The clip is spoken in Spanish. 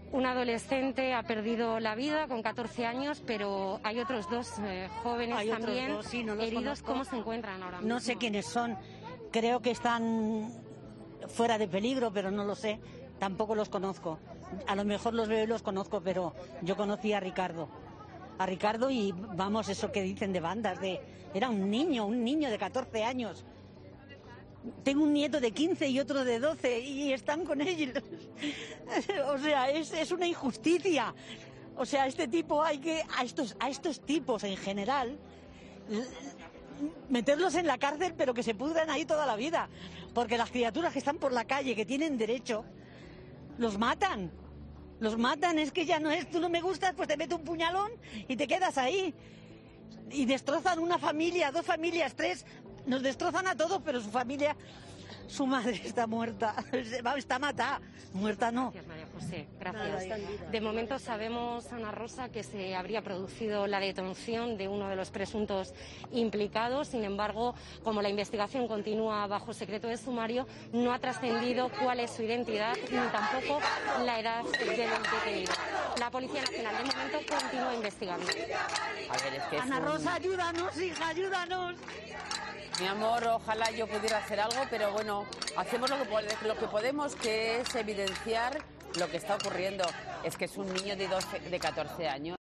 Un adolescente ha perdido la vida con 14 años, pero hay otros dos jóvenes también sí, no heridos. conozco. ¿Cómo se encuentran ahora mismo? No sé quiénes son. Creo que están fuera de peligro, pero no lo sé. Tampoco los conozco. A lo mejor los veo y los conozco, pero yo conocí a Ricardo. A Ricardo y vamos, eso que dicen de bandas, era un niño de 14 años. Tengo un nieto de 15 y otro de 12 y están con ellos. O sea, es una injusticia. O sea, este tipo a estos tipos en general, meterlos en la cárcel, pero que se pudran ahí toda la vida. Porque las criaturas que están por la calle, que tienen derecho, los matan. Los matan, es que ya no es, tú no me gustas, pues te meto un puñalón y te quedas ahí. Y destrozan una familia, 2 familias, 3, nos destrozan a todos, pero su familia, su madre está muerta, está matada, muerta no. Gracias, María José, gracias. De momento sabemos, Ana Rosa, que se habría producido la detención de uno de los presuntos implicados. Sin embargo, como la investigación continúa bajo secreto de sumario, no ha trascendido cuál es su identidad ni tampoco la edad del detenido. La Policía Nacional de momento continúa investigando. A ver, es que Ana Rosa, ayúdanos, hija, ayúdanos. Mi amor, ojalá yo pudiera hacer algo, pero bueno, hacemos lo que podemos, que es evidenciar lo que está ocurriendo. Es que es un niño de 14 años.